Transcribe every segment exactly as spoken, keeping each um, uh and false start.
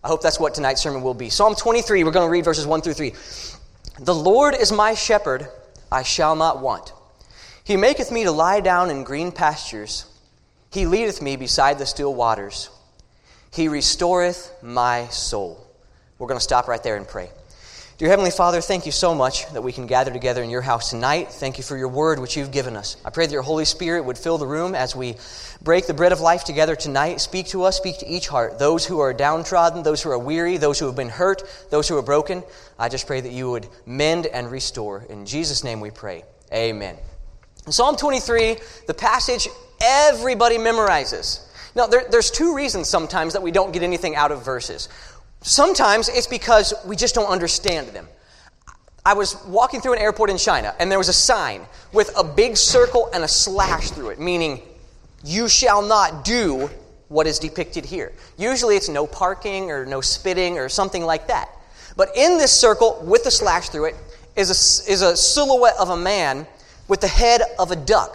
I hope that's what tonight's sermon will be. Psalm twenty-three, we're going to read verses one through three. The Lord is my shepherd, I shall not want. He maketh me to lie down in green pastures. He leadeth me beside the still waters. He restoreth my soul. We're going to stop right there and pray. Dear Heavenly Father, thank you so much that we can gather together in your house tonight. Thank you for your word which you've given us. I pray that your Holy Spirit would fill the room as we break the bread of life together tonight. Speak to us, speak to each heart. Those who are downtrodden, those who are weary, those who have been hurt, those who are broken. I just pray that you would mend and restore. In Jesus' name we pray. Amen. In Psalm twenty-three, the passage everybody memorizes. Now, there, there's two reasons sometimes that we don't get anything out of verses. Sometimes it's because we just don't understand them. I was walking through an airport in China, and there was a sign with a big circle and a slash through it, meaning, you shall not do what is depicted here. Usually it's no parking or no spitting or something like that. But in this circle, with the slash through it, is a, is a silhouette of a man with the head of a duck.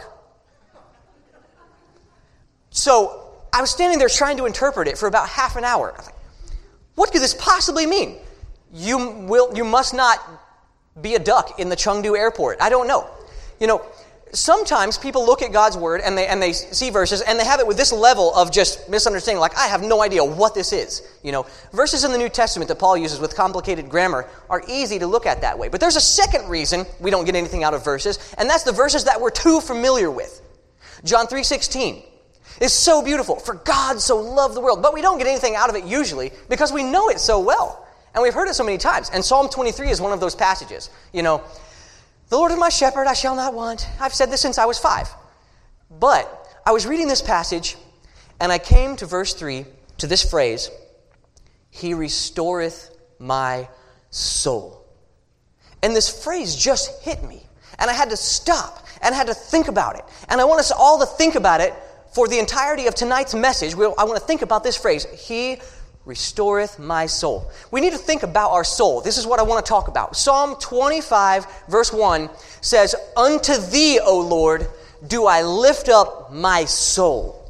So I was standing there trying to interpret it for about half an hour. I was like, what could this possibly mean? You will, you must not be a duck in the Chengdu airport. I don't know. You know, sometimes people look at God's word and they and they see verses and they have it with this level of just misunderstanding, like, I have no idea what this is. You know, verses in the New Testament that Paul uses with complicated grammar are easy to look at that way. But there's a second reason we don't get anything out of verses, and that's the verses that we're too familiar with. John three sixteen. It's so beautiful. For God so loved the world. But we don't get anything out of it usually because we know it so well. And we've heard it so many times. And Psalm twenty-three is one of those passages. You know, the Lord is my shepherd, I shall not want. I've said this since I was five. But I was reading this passage and I came to verse three, to this phrase, He restoreth my soul. And this phrase just hit me. And I had to stop and I had to think about it. And I want us all to think about it for the entirety of tonight's message. We'll, I want to think about this phrase, He restoreth my soul. We need to think about our soul. This is what I want to talk about. Psalm twenty-five, verse one says, Unto Thee, O Lord, do I lift up my soul.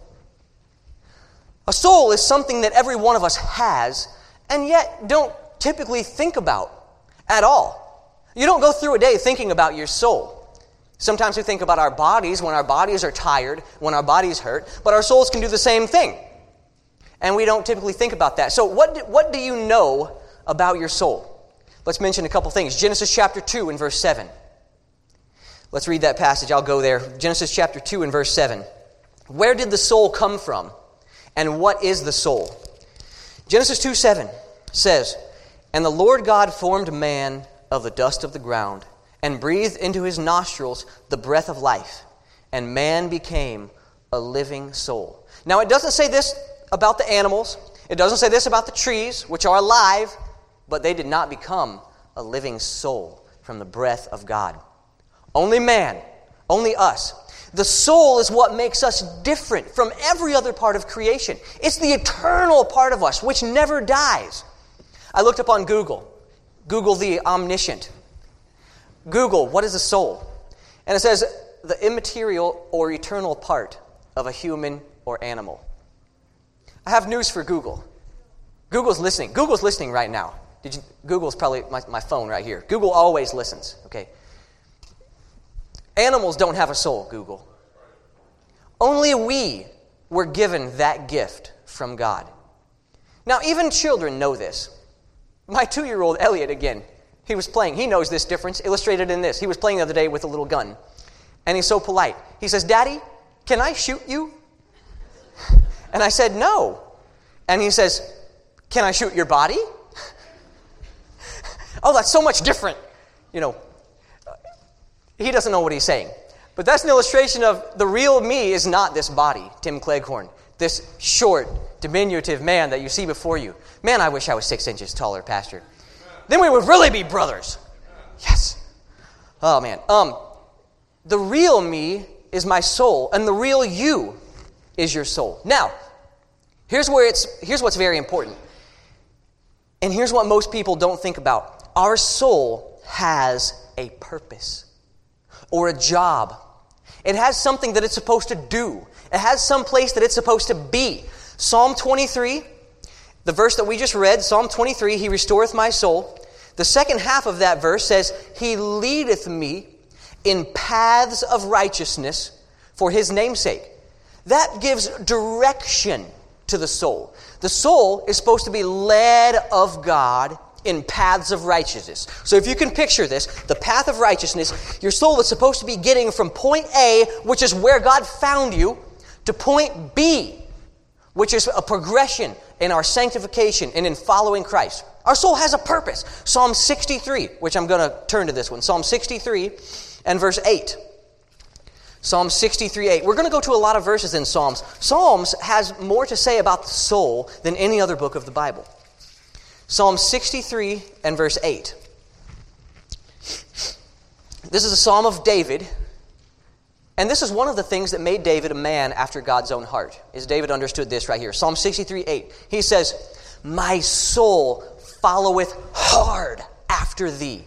A soul is something that every one of us has, and yet don't typically think about at all. You don't go through a day thinking about your soul. Sometimes we think about our bodies when our bodies are tired, when our bodies hurt, but our souls can do the same thing. And we don't typically think about that. So what do, what do you know about your soul? Let's mention a couple things. Genesis chapter two and verse seven. Let's read that passage. I'll go there. Genesis chapter two and verse seven. Where did the soul come from? And what is the soul? Genesis two seven says, And the Lord God formed man of the dust of the ground, and breathed into his nostrils the breath of life, and man became a living soul. Now, it doesn't say this about the animals. It doesn't say this about the trees, which are alive, but they did not become a living soul from the breath of God. Only man, only us. The soul is what makes us different from every other part of creation. It's the eternal part of us, which never dies. I looked up on Google. Google the omniscient. Google, what is a soul? And it says, the immaterial or eternal part of a human or animal. I have news for Google. Google's listening. Google's listening right now. Did you, Google's probably my, my phone right here. Google always listens, okay? Animals don't have a soul, Google. Only we were given that gift from God. Now, even children know this. My two-year-old Elliot, again, he was playing. He knows this difference, illustrated in this. He was playing the other day with a little gun. And he's so polite. He says, Daddy, can I shoot you? And I said, no. And he says, can I shoot your body? Oh, that's so much different. You know, he doesn't know what he's saying. But that's an illustration of the real me is not this body, Tim Cleghorn, this short, diminutive man that you see before you. Man, I wish I was six inches taller, Pastor. Then we would really be brothers. Yes. Oh, man. Um, the real me is my soul, and the real you is your soul. Now, here's where it's here's what's very important. And here's what most people don't think about. Our soul has a purpose or a job. It has something that it's supposed to do. It has some place that it's supposed to be. Psalm twenty-three The verse that we just read, Psalm twenty-three, He restoreth my soul. The second half of that verse says, He leadeth me in paths of righteousness for His name's sake. That gives direction to the soul. The soul is supposed to be led of God in paths of righteousness. So if you can picture this, the path of righteousness, your soul is supposed to be getting from point A, which is where God found you, to point B, which is a progression in our sanctification and in following Christ. Our soul has a purpose. Psalm sixty-three, which I'm going to turn to this one. Psalm sixty-three and verse eight. Psalm sixty-three, eight. We're going to go to a lot of verses in Psalms. Psalms has more to say about the soul than any other book of the Bible. Psalm sixty-three and verse eight. This is a psalm of David. And this is one of the things that made David a man after God's own heart, is David understood this right here. Psalm sixty-three, eight. He says, my soul followeth hard after thee.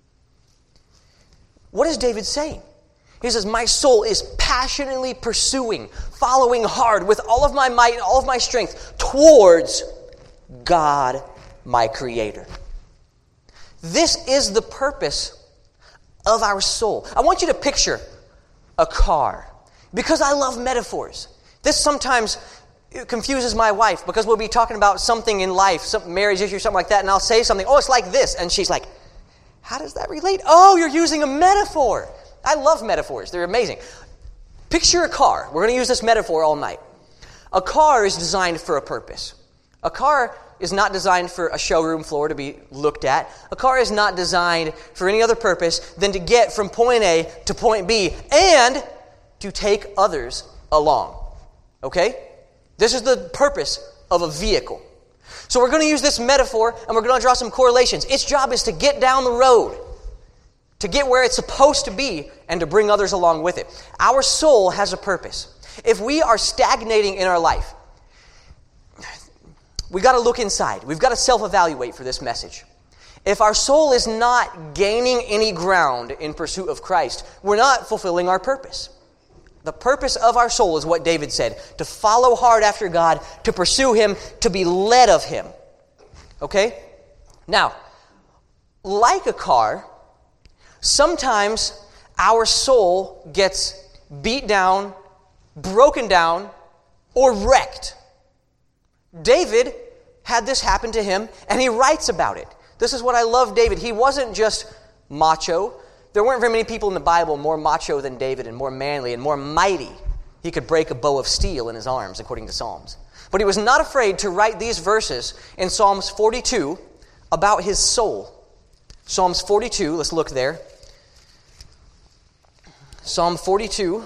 What is David saying? He says, my soul is passionately pursuing, following hard with all of my might and all of my strength towards God, my Creator. This is the purpose of our soul. I want you to picture a car, because I love metaphors. This sometimes confuses my wife, because we'll be talking about something in life, some marriage issue, something like that, and I'll say something, oh, it's like this, and she's like, how does that relate? Oh, you're using a metaphor. I love metaphors. They're amazing. Picture a car. We're going to use this metaphor all night. A car is designed for a purpose. A car is not designed for a showroom floor to be looked at. A car is not designed for any other purpose than to get from point A to point B and to take others along. Okay? This is the purpose of a vehicle. So we're going to use this metaphor and we're going to draw some correlations. Its job is to get down the road, to get where it's supposed to be, and to bring others along with it. Our soul has a purpose. If we are stagnating in our life, we've got to look inside. We've got to self-evaluate for this message. If our soul is not gaining any ground in pursuit of Christ, we're not fulfilling our purpose. The purpose of our soul is what David said, to follow hard after God, to pursue Him, to be led of Him. Okay? Now, like a car, sometimes our soul gets beat down, broken down, or wrecked. David had this happen to him, and he writes about it. This is what I love David. He wasn't just macho. There weren't very many people in the Bible more macho than David and more manly and more mighty. He could break a bow of steel in his arms, according to Psalms. But he was not afraid to write these verses in Psalms forty-two about his soul. Psalms forty-two, let's look there. Psalm forty-two.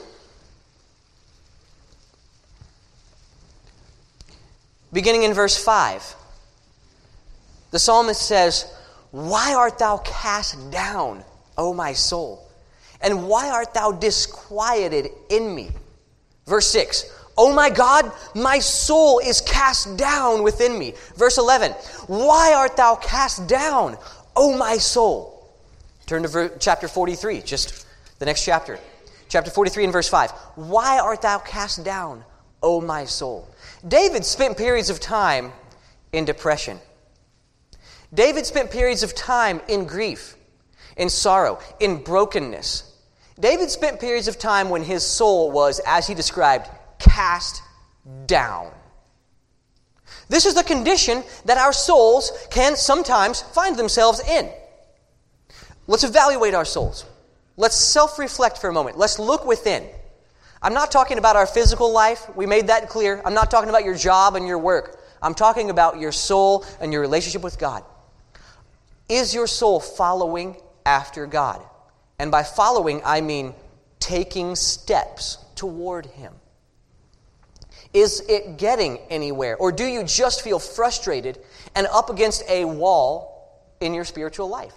Beginning in verse five. The psalmist says, why art thou cast down, O my soul? And why art thou disquieted in me? Verse six. O my God, my soul is cast down within me. Verse eleven. Why art thou cast down, O my soul? Turn to ver- chapter forty-three, just the next chapter. Chapter forty-three and verse five. Why art thou cast down, O my soul? David spent periods of time in depression. David spent periods of time in grief, in sorrow, in brokenness. David spent periods of time when his soul was, as he described, cast down. This is the condition that our souls can sometimes find themselves in. Let's evaluate our souls. Let's self-reflect for a moment. Let's look within. I'm not talking about our physical life. We made that clear. I'm not talking about your job and your work. I'm talking about your soul and your relationship with God. Is your soul following after God? And by following, I mean taking steps toward Him. Is it getting anywhere? Or do you just feel frustrated and up against a wall in your spiritual life?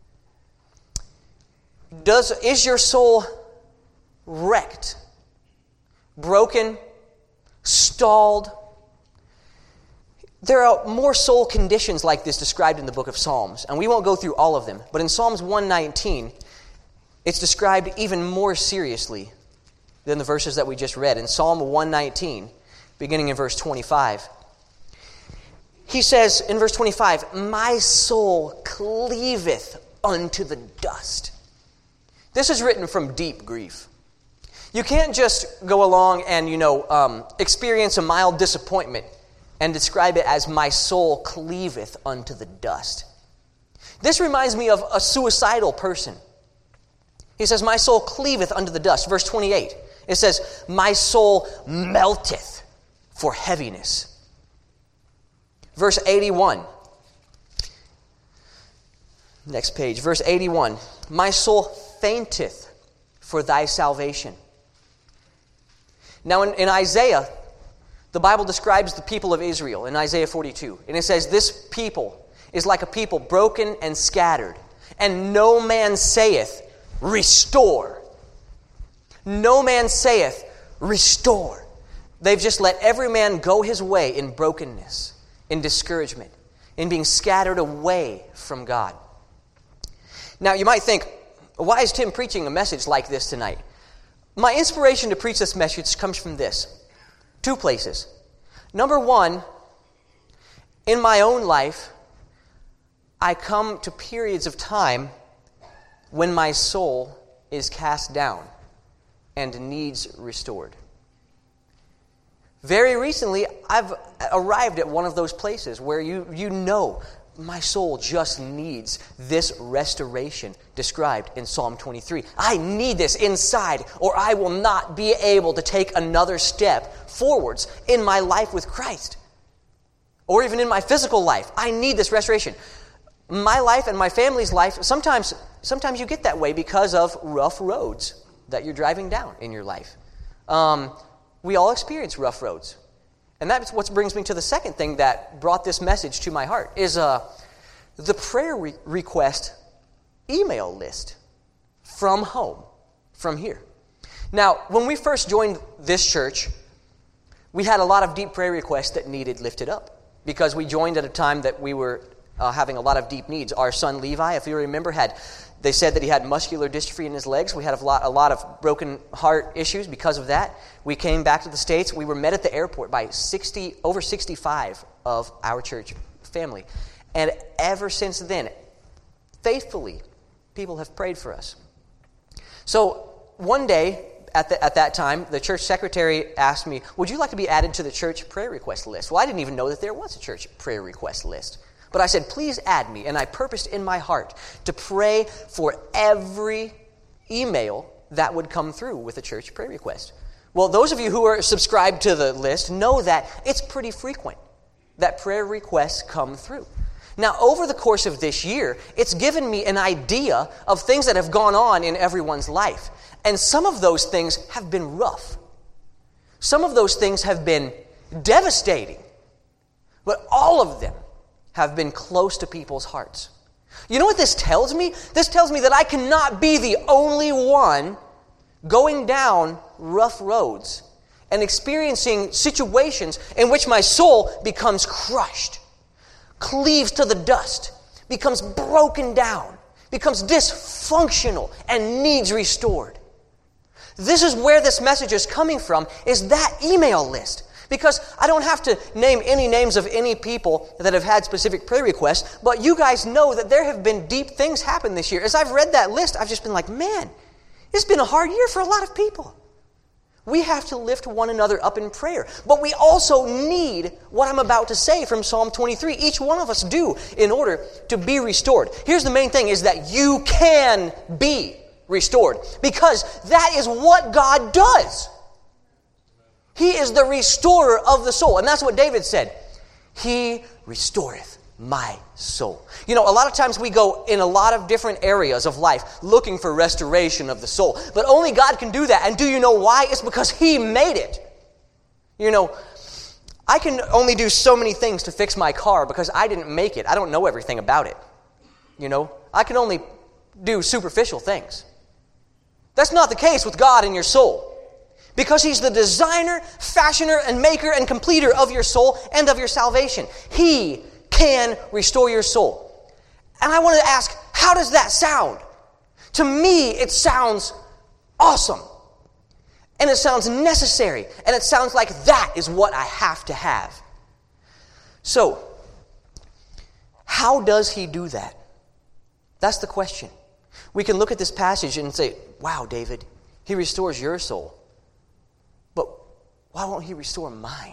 Does, is your soul wrecked, broken, stalled? There are more soul conditions like this described in the book of Psalms, and we won't go through all of them. But in Psalms one nineteen, it's described even more seriously than the verses that we just read. In Psalm one nineteen, beginning in verse twenty-five, he says in verse twenty-five, my soul cleaveth unto the dust. This is written from deep grief. You can't just go along and, you know, um, experience a mild disappointment and describe it as my soul cleaveth unto the dust. This reminds me of a suicidal person. He says, my soul cleaveth unto the dust. Verse twenty-eight, it says, my soul melteth for heaviness. Verse eighty-one, next page, verse eighty-one, my soul fainteth for thy salvation. Now in, in Isaiah, the Bible describes the people of Israel in Isaiah forty-two. And it says, this people is like a people broken and scattered. And no man saith, restore. No man saith, restore. They've just let every man go his way in brokenness, in discouragement, in being scattered away from God. Now you might think, why is Tim preaching a message like this tonight? My inspiration to preach this message comes from this. Two places. Number one, in my own life, I come to periods of time when my soul is cast down and needs restored. Very recently, I've arrived at one of those places where you, you know my soul just needs this restoration described in Psalm twenty-three. I need this inside, or I will not be able to take another step forwards in my life with Christ, or even in my physical life. I need this restoration. My life and my family's life, sometimes, sometimes you get that way because of rough roads that you're driving down in your life. Um, we all experience rough roads. And that's what brings me to the second thing that brought this message to my heart, is uh, the prayer re- request email list from home, from here. Now, when we first joined this church, we had a lot of deep prayer requests that needed lifted up, because we joined at a time that we were uh, having a lot of deep needs. Our son Levi, if you remember, had they said that he had muscular dystrophy in his legs. We had a lot, a lot of broken heart issues because of that. We came back to the States. We were met at the airport by sixty, over sixty-five of our church family. And ever since then, faithfully, people have prayed for us. So one day, at, the, at that time, the church secretary asked me, would you like to be added to the church prayer request list? Well, I didn't even know that there was a church prayer request list. But I said, please add me. And I purposed in my heart to pray for every email that would come through with a church prayer request. Well, those of you who are subscribed to the list know that it's pretty frequent that prayer requests come through. Now, over the course of this year, it's given me an idea of things that have gone on in everyone's life. And some of those things have been rough. Some of those things have been devastating. But all of them have been close to people's hearts. You know what this tells me? This tells me that I cannot be the only one going down rough roads and experiencing situations in which my soul becomes crushed, cleaves to the dust, becomes broken down, becomes dysfunctional, and needs restored. This is where this message is coming from, is that email list. Because I don't have to name any names of any people that have had specific prayer requests, but you guys know that there have been deep things happen this year. As I've read that list, I've just been like, man, it's been a hard year for a lot of people. We have to lift one another up in prayer. But we also need what I'm about to say from Psalm twenty-three. Each one of us do in order to be restored. Here's the main thing, is that you can be restored. Because that is what God does. He is the restorer of the soul. And that's what David said. He restoreth my soul. You know, a lot of times we go in a lot of different areas of life looking for restoration of the soul. But only God can do that. And do you know why? It's because He made it. You know, I can only do so many things to fix my car because I didn't make it. I don't know everything about it. You know, I can only do superficial things. That's not the case with God and your soul. Because He's the designer, fashioner, and maker and completer of your soul and of your salvation. He can restore your soul. And I want to ask, how does that sound? To me, it sounds awesome. And it sounds necessary. And it sounds like that is what I have to have. So, How does he do that? That's the question. We can look at this passage and say, wow, David, he restores your soul. But why won't he restore mine?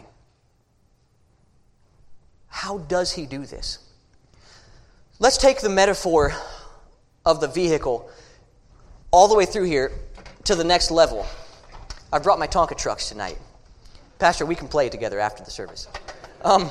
How does he do this? Let's take the metaphor of the vehicle all the way through here to the next level. I brought my Tonka trucks tonight. Pastor, we can play together after the service. Um,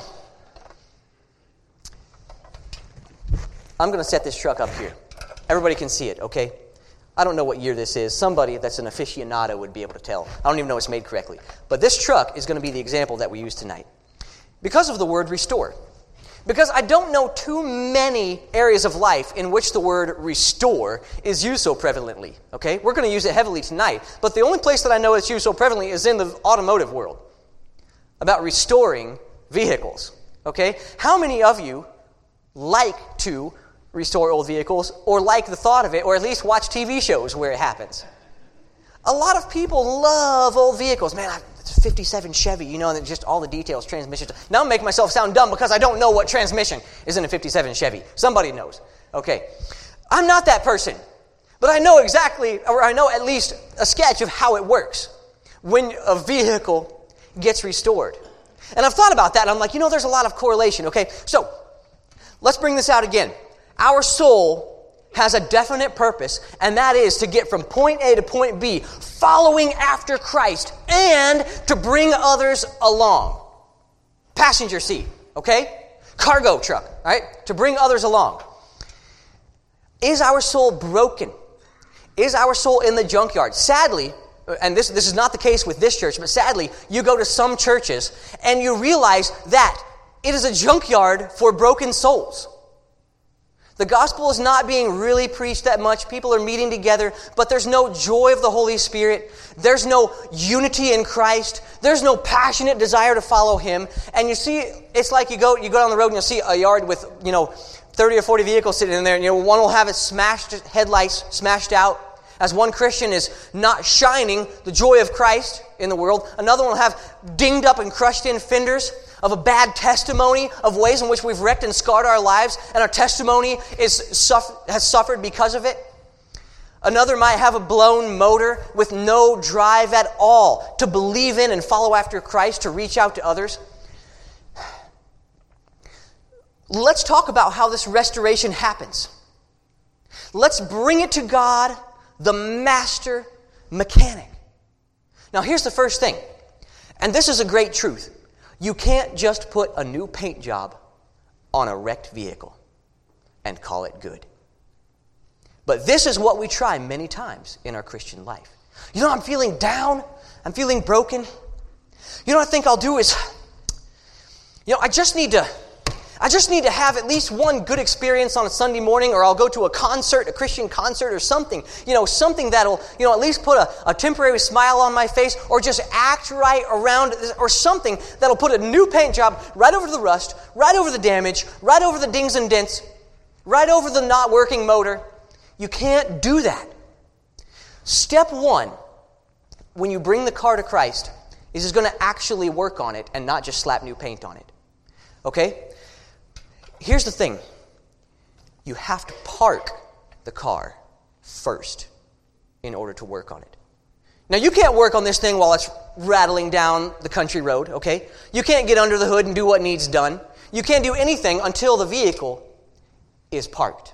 I'm going to set this truck up here. Everybody can see it, okay? I don't know what year this is. Somebody that's an aficionado would be able to tell. I don't even know it's made correctly. But this truck is going to be the example that we use tonight. Because of the word restore. Because I don't know too many areas of life in which the word restore is used so prevalently, okay? We're going to use it heavily tonight, but the only place that I know it's used so prevalently is in the automotive world, about restoring vehicles, okay? How many of you like to restore old vehicles, or like the thought of it, or at least watch T V shows where it happens? A lot of people love old vehicles. Man, I It's a fifty-seven Chevy, you know, and just all the details, transmissions. Now I'm making myself sound dumb because I don't know what transmission is in a fifty-seven Chevy. Somebody knows. Okay. I'm not that person. But I know exactly, or I know at least a sketch of how it works when a vehicle gets restored. And I've thought about that, and I'm like, you know, there's a lot of correlation, okay? So, let's bring this out again. Our soul has a definite purpose, and that is to get from point A to point B, following after Christ, and to bring others along. Passenger seat, okay? Cargo truck, right? To bring others along. Is our soul broken? Is our soul in the junkyard? Sadly, and this, this is not the case with this church, but sadly, you go to some churches, and you realize that it is a junkyard for broken souls. The gospel is not being really preached that much. People are meeting together, but there's no joy of the Holy Spirit. There's no unity in Christ. There's no passionate desire to follow Him. And you see, it's like you go you go down the road and you'll see a yard with, you know, thirty or forty vehicles sitting in there, and you know, one will have its smashed headlights smashed out. As one Christian is not shining the joy of Christ in the world, another one will have dinged up and crushed in fenders of a bad testimony of ways in which we've wrecked and scarred our lives, and our testimony is suffer, has suffered because of it. Another might have a blown motor with no drive at all to believe in and follow after Christ, to reach out to others. Let's talk about how this restoration happens. Let's bring it to God, the master mechanic. Now here's the first thing, and this is a great truth. You can't just put a new paint job on a wrecked vehicle and call it good. But this is what we try many times in our Christian life. You know, I'm feeling down. I'm feeling broken. You know what I think I'll do is, you know, I just need to, I just need to have at least one good experience on a Sunday morning, or I'll go to a concert, a Christian concert or something. You know, something that'll, you know, at least put a, a temporary smile on my face, or just act right around, or something that'll put a new paint job right over the rust, right over the damage, right over the dings and dents, right over the not working motor. You can't do that. Step one, when you bring the car to Christ, is He's going to actually work on it and not just slap new paint on it. Okay? Here's the thing. You have to park the car first in order to work on it. Now, you can't work on this thing while it's rattling down the country road, okay? You can't get under the hood and do what needs done. You can't do anything until the vehicle is parked.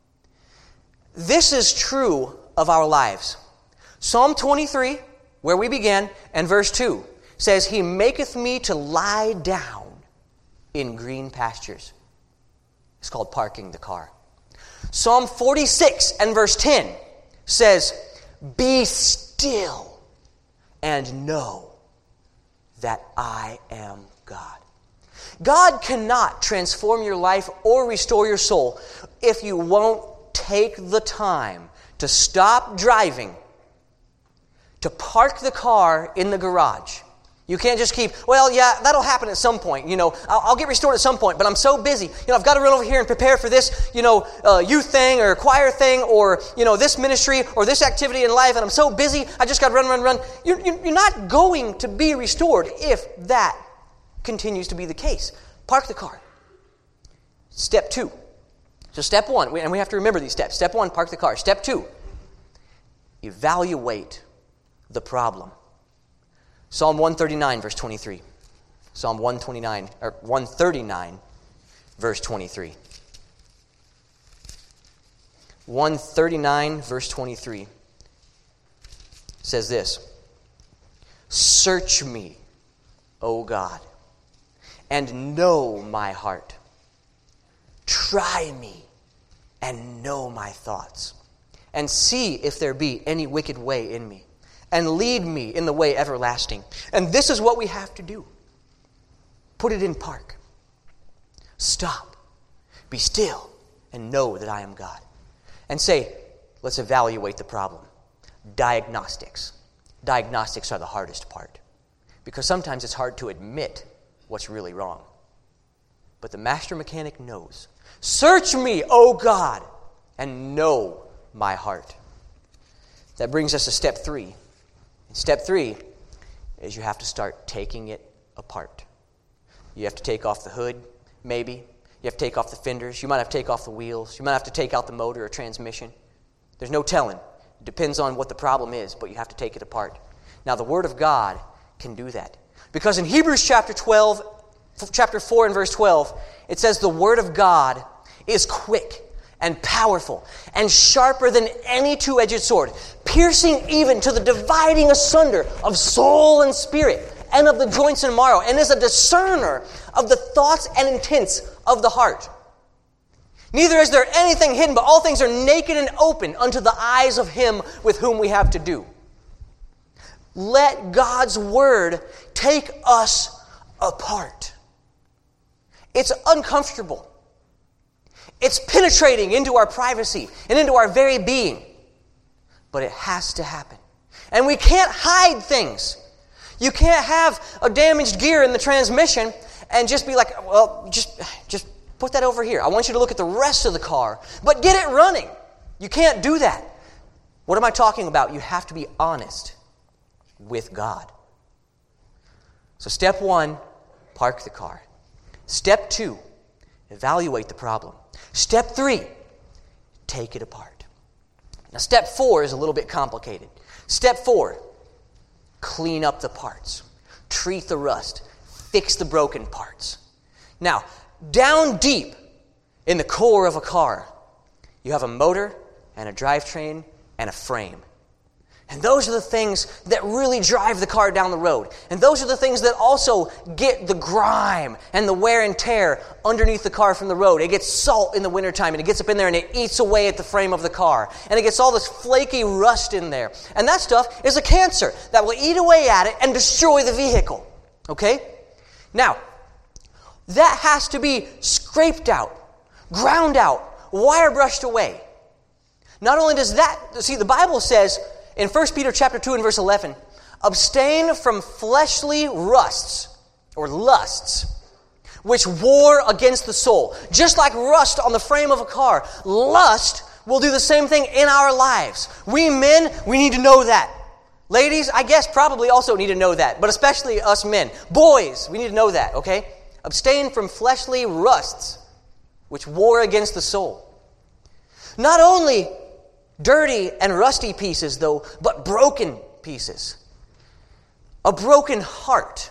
This is true of our lives. Psalm twenty-three, where we began, and verse two says, He maketh me to lie down in green pastures. It's called parking the car. Psalm forty-six and verse ten says, Be still and know that I am God. God cannot transform your life or restore your soul if you won't take the time to stop driving, to park the car in the garage. You can't just keep, well, yeah, that'll happen at some point. You know, I'll, I'll get restored at some point, but I'm so busy. You know, I've got to run over here and prepare for this, you know, uh, youth thing or choir thing or, you know, this ministry or this activity in life, and I'm so busy, I just got to run, run, run. You're, you're not going to be restored if that continues to be the case. Park the car. Step two, So step one, and we have to remember these steps. Step one, park the car. Step two, evaluate the problem. Psalm one thirty-nine, verse twenty-three. Psalm one twenty-nine, or one thirty-nine, verse twenty-three. one thirty-nine, verse twenty-three says this: Search me, O God, and know my heart. Try me and know my thoughts, and see if there be any wicked way in me, and lead me in the way everlasting. And this is what we have to do. Put it in park. Stop. Be still and know that I am God. And say, let's evaluate the problem. Diagnostics. Diagnostics are the hardest part, because sometimes it's hard to admit what's really wrong. But the master mechanic knows. Search me, O God, and know my heart. That brings us to step three. And step three is you have to start taking it apart. You have to take off the hood, maybe. You have to take off the fenders. You might have to take off the wheels. You might have to take out the motor or transmission. There's no telling. It depends on what the problem is, but you have to take it apart. Now, the Word of God can do that. Because in Hebrews chapter twelve, chapter four and verse twelve, it says the Word of God is quick and powerful and sharper than any two-edged sword, piercing even to the dividing asunder of soul and spirit and of the joints and marrow, and is a discerner of the thoughts and intents of the heart. Neither is there anything hidden, but all things are naked and open unto the eyes of him with whom we have to do. Let God's Word take us apart. It's uncomfortable. It's penetrating into our privacy and into our very being. But it has to happen. And we can't hide things. You can't have a damaged gear in the transmission and just be like, well, just, just put that over here. I want you to look at the rest of the car, but get it running. You can't do that. What am I talking about? You have to be honest with God. So step one, park the car. Step two, evaluate the problem. Step three, take it apart. Now step four is a little bit complicated. Step four, clean up the parts. Treat the rust. Fix the broken parts. Now, down deep in the core of a car, you have a motor and a drivetrain and a frame. And those are the things that really drive the car down the road. And those are the things that also get the grime and the wear and tear underneath the car from the road. It gets salt in the wintertime, and it gets up in there and it eats away at the frame of the car. And it gets all this flaky rust in there. And that stuff is a cancer that will eat away at it and destroy the vehicle. Okay? Now, that has to be scraped out, ground out, wire brushed away. Not only does that, see, the Bible says in First Peter chapter two and verse eleven, abstain from fleshly rusts or lusts, which war against the soul. Just like rust on the frame of a car, lust will do the same thing in our lives. We men, we need to know that. Ladies, I guess probably also need to know that, but especially us men. Boys, we need to know that, okay? Abstain from fleshly rusts, which war against the soul. Not only dirty and rusty pieces, though, but broken pieces. A broken heart.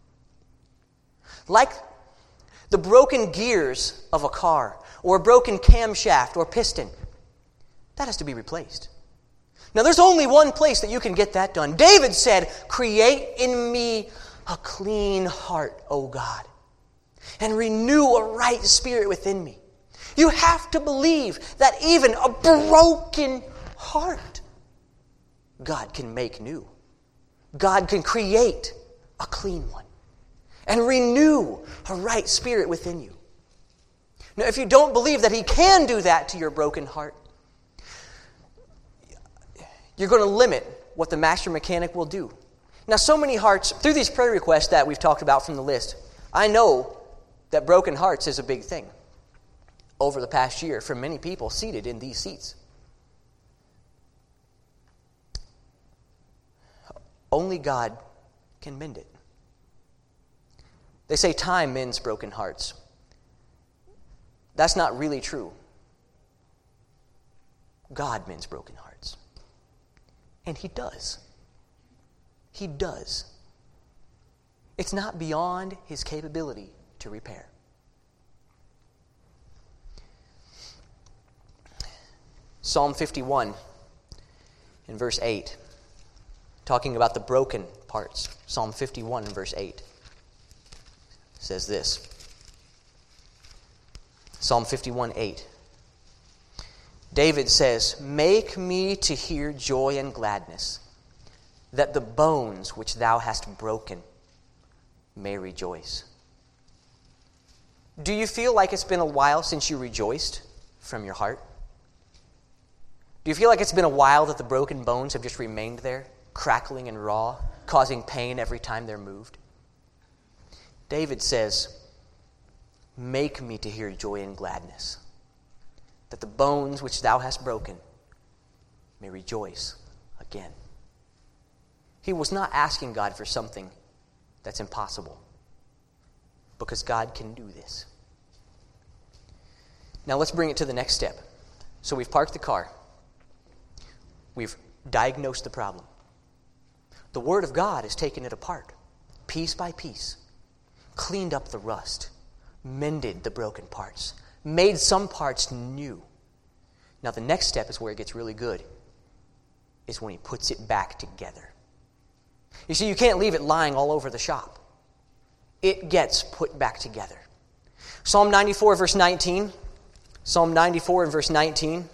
Like the broken gears of a car, or a broken camshaft or piston. That has to be replaced. Now, there's only one place that you can get that done. David said, create in me a clean heart, O God, and renew a right spirit within me. You have to believe that even a broken heart, God can make new. God can create a clean one and renew a right spirit within you. Now, if you don't believe that He can do that to your broken heart, you're going to limit what the master mechanic will do. Now, so many hearts, through these prayer requests that we've talked about from the list, I know that broken hearts is a big thing over the past year for many people seated in these seats. Only God can mend it. They say time mends broken hearts. That's not really true. God mends broken hearts. And he does. He does. It's not beyond his capability to repair. Psalm fifty-one in verse eight, talking about the broken parts. Psalm fifty-one in verse eight says this. Psalm fifty-one, eight. David says, "Make me to hear joy and gladness, that the bones which thou hast broken may rejoice." Do you feel like it's been a while since you rejoiced from your heart? Do you feel like it's been a while that the broken bones have just remained there, crackling and raw, causing pain every time they're moved? David says, "Make me to hear joy and gladness, that the bones which thou hast broken may rejoice again." He was not asking God for something that's impossible, because God can do this. Now let's bring it to the next step. So we've parked the car. We've diagnosed the problem. The Word of God has taken it apart, piece by piece, cleaned up the rust, mended the broken parts, made some parts new. Now the next step is where it gets really good, is when he puts it back together. You see, you can't leave it lying all over the shop. It gets put back together. Psalm ninety-four, verse nineteen. Psalm ninety-four and verse nineteen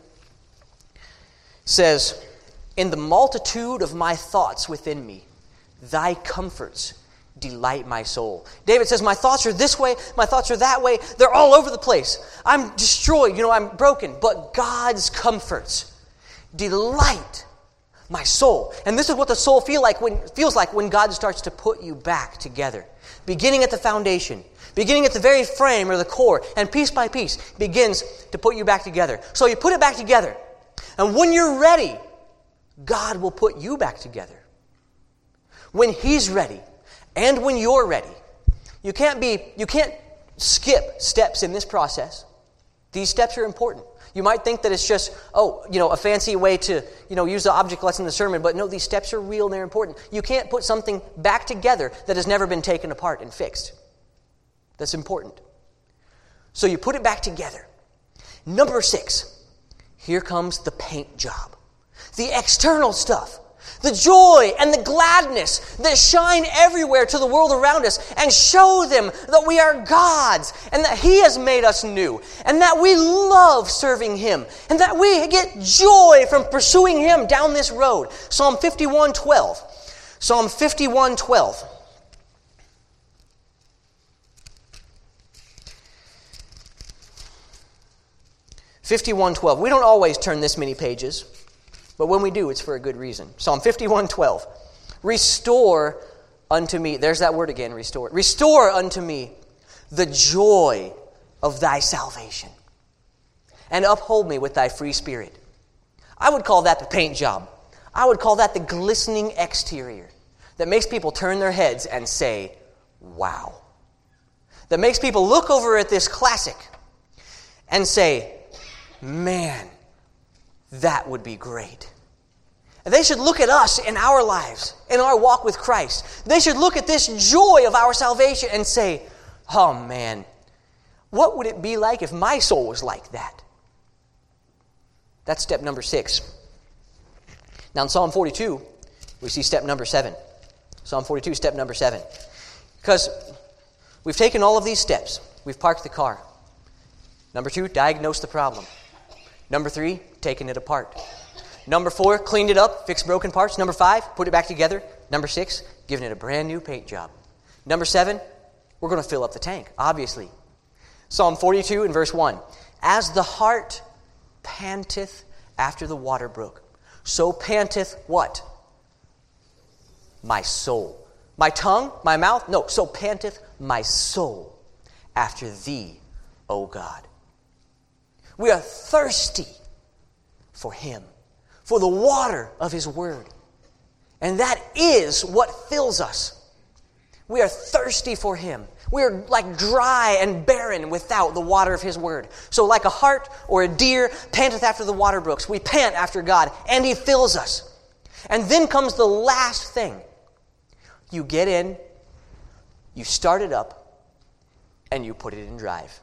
says, "In the multitude of my thoughts within me, thy comforts delight my soul." David says, my thoughts are this way, my thoughts are that way. They're all over the place. I'm destroyed, you know, I'm broken. But God's comforts delight my soul. And this is what the soul feel like when, feels like when God starts to put you back together. Beginning at the foundation, beginning at the very frame or the core, and piece by piece begins to put you back together. So you put it back together. And when you're ready, God will put you back together. When He's ready, and when you're ready. You can't be, you can't skip steps in this process. These steps are important. You might think that it's just, oh, you know, a fancy way to, you know, use the object lesson in the sermon, but no, these steps are real and they're important. You can't put something back together that has never been taken apart and fixed. That's important. So you put it back together. Number six, here comes the paint job. The external stuff. The joy and the gladness that shine everywhere to the world around us and show them that we are God's and that He has made us new and that we love serving Him and that we get joy from pursuing Him down this road. Psalm fifty-one twelve. Psalm fifty-one twelve. fifty-one twelve. We don't always turn this many pages. But when we do, it's for a good reason. Psalm fifty-one twelve. Restore unto me, there's that word again, restore. Restore unto me the joy of thy salvation, and uphold me with thy free spirit. I would call that the paint job. I would call that the glistening exterior that makes people turn their heads and say, wow. That makes people look over at this classic and say, man, that would be great. And they should look at us in our lives, in our walk with Christ. They should look at this joy of our salvation and say, oh man, what would it be like if my soul was like that? That's step number six. Now in Psalm forty-two, we see step number seven. Psalm forty-two, step number seven. Because we've taken all of these steps. We've parked the car. Number two, diagnosed the problem. Number three, taken it apart. Number four, cleaned it up, fixed broken parts. Number five, put it back together. Number six, given it a brand new paint job. Number seven, we're going to fill up the tank, obviously. Psalm forty-two and verse one. As the hart panteth after the water brook, so panteth what? My soul. My tongue, my mouth? No, so panteth my soul after thee, O God. We are thirsty for Him, for the water of His Word. And that is what fills us. We are thirsty for Him. We're like dry and barren without the water of his word. So like a hart or a deer panteth after the water brooks, we pant after God, and he fills us. And then comes the last thing. You get in, you start it up, and you put it in drive.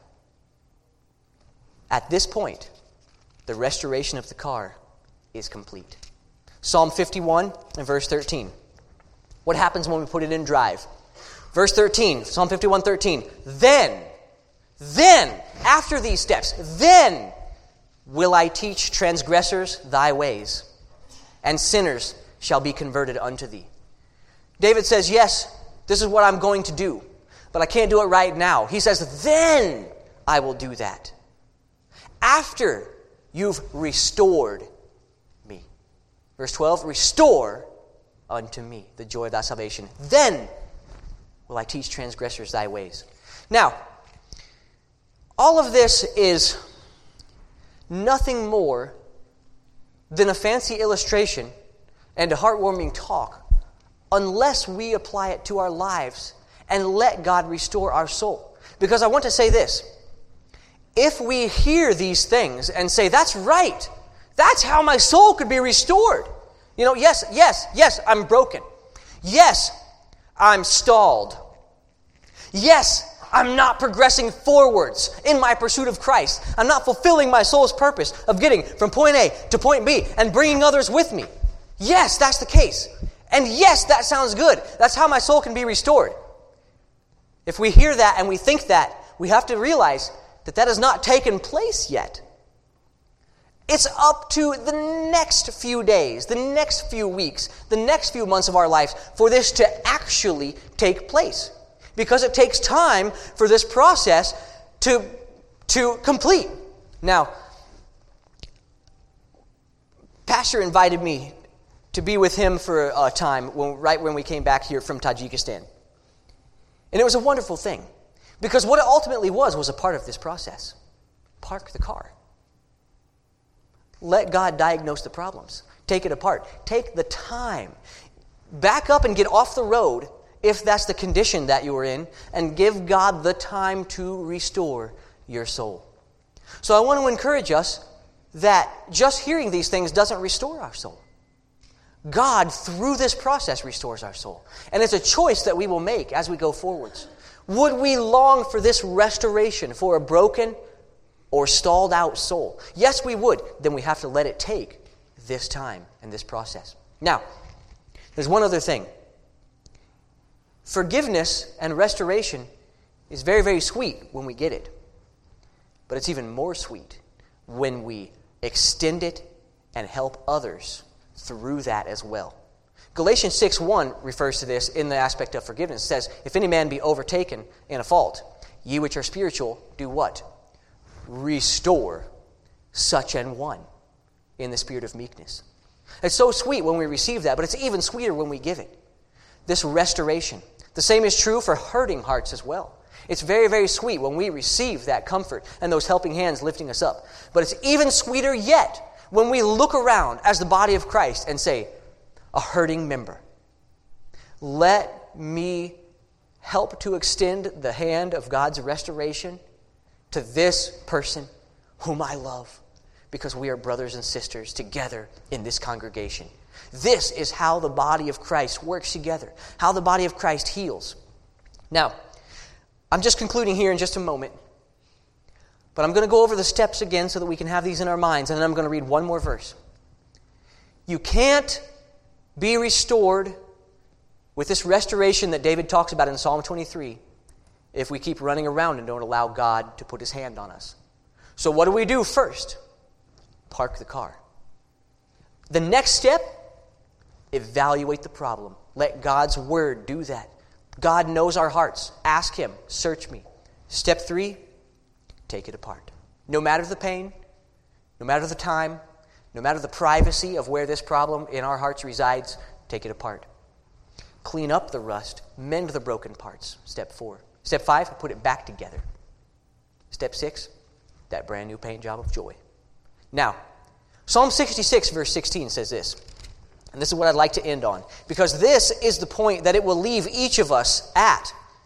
At this point, the restoration of the car is complete. Psalm fifty-one and verse thirteen. What happens when we put it in drive? Verse thirteen, Psalm fifty-one, thirteen. Then, then, after these steps, then will I teach transgressors thy ways, and sinners shall be converted unto thee. David says, yes, this is what I'm going to do, but I can't do it right now. He says, then I will do that. After you've restored me. Verse twelve, restore unto me the joy of thy salvation. Then will I teach transgressors thy ways. Now, all of this is nothing more than a fancy illustration and a heartwarming talk unless we apply it to our lives and let God restore our soul. Because I want to say this. If we hear these things and say, that's right, that's how my soul could be restored. You know, yes, yes, yes, I'm broken. Yes, I'm stalled. Yes, I'm not progressing forwards in my pursuit of Christ. I'm not fulfilling my soul's purpose of getting from point A to point B and bringing others with me. Yes, that's the case. And yes, that sounds good. That's how my soul can be restored. If we hear that and we think that, we have to realize that that has not taken place yet. It's up to the next few days, the next few weeks, the next few months of our lives for this to actually take place. Because it takes time for this process to, to complete. Now, Pastor invited me to be with him for a time when, right when we came back here from Tajikistan. And it was a wonderful thing. Because what it ultimately was was a part of this process. Park the car. Let God diagnose the problems. Take it apart. Take the time. Back up and get off the road if that's the condition that you are in, and give God the time to restore your soul. So I want to encourage us that just hearing these things doesn't restore our soul. God, through this process, restores our soul. And it's a choice that we will make as we go forwards. Would we long for this restoration for a broken or stalled out soul? Yes, we would. Then we have to let it take this time and this process. Now, there's one other thing. Forgiveness and restoration is very, very sweet when we get it. But it's even more sweet when we extend it and help others through that as well. Galatians six one refers to this in the aspect of forgiveness. It says, if any man be overtaken in a fault, ye which are spiritual, do what? Restore such an one in the spirit of meekness. It's so sweet when we receive that, but it's even sweeter when we give it. This restoration. The same is true for hurting hearts as well. It's very, very sweet when we receive that comfort and those helping hands lifting us up. But it's even sweeter yet when we look around as the body of Christ and say, a hurting member. Let me help to extend the hand of God's restoration to this person whom I love, because we are brothers and sisters together in this congregation. This is how the body of Christ works together, how the body of Christ heals. Now, I'm just concluding here in just a moment, but I'm going to go over the steps again so that we can have these in our minds, and then I'm going to read one more verse. You can't be restored with this restoration that David talks about in Psalm twenty-three if we keep running around and don't allow God to put his hand on us. So what do we do first? Park the car. The next step, evaluate the problem. Let God's word do that. God knows our hearts. Ask him, search me. Step three, take it apart. No matter the pain, no matter the time, no matter the privacy of where this problem in our hearts resides, take it apart. Clean up the rust. Mend the broken parts. Step four. Step five, put it back together. Step six, that brand new paint job of joy. Now, Psalm sixty-six, verse sixteen says this. And this is what I'd like to end on, because this is the point that it will leave each of us at.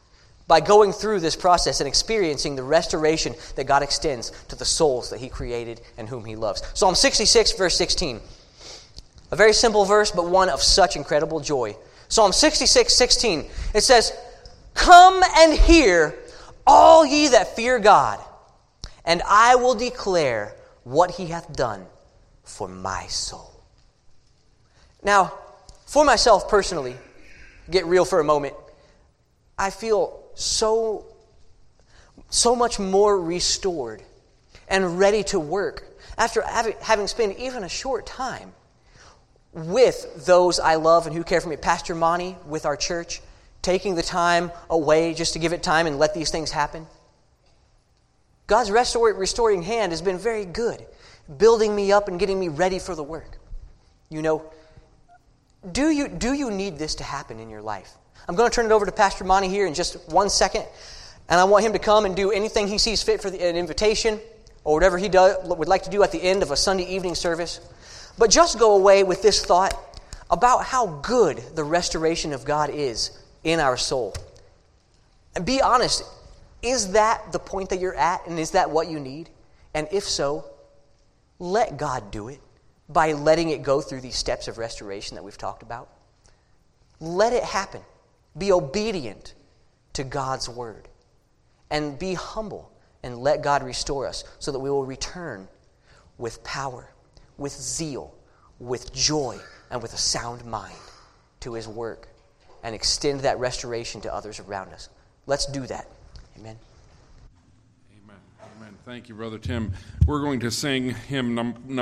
by going through this process and experiencing the restoration that God extends to the souls that he created and whom he loves. Psalm sixty-six, verse sixteen. A very simple verse, but one of such incredible joy. Psalm sixty-six, sixteen. It says, "Come and hear, all ye that fear God, and I will declare what he hath done for my soul." Now, for myself personally, get real for a moment, I feel so, so much more restored and ready to work after having, having spent even a short time with those I love and who care for me. Pastor Monty with our church, taking the time away just to give it time and let these things happen. God's restore, restoring hand has been very good, building me up and getting me ready for the work. You know, do you, do you need this to happen in your life? I'm going to turn it over to Pastor Monty here in just one second, and I want him to come and do anything he sees fit for the, an invitation or whatever he does, would like to do at the end of a Sunday evening service. But just go away with this thought about how good the restoration of God is in our soul. And be honest, is that the point that you're at, and is that what you need? And if so, let God do it by letting it go through these steps of restoration that we've talked about. Let it happen. Be obedient to God's word. And be humble and let God restore us so that we will return with power, with zeal, with joy, and with a sound mind to his work and extend that restoration to others around us. Let's do that. Amen. Amen. Amen. Thank you, Brother Tim. We're going to sing hymn number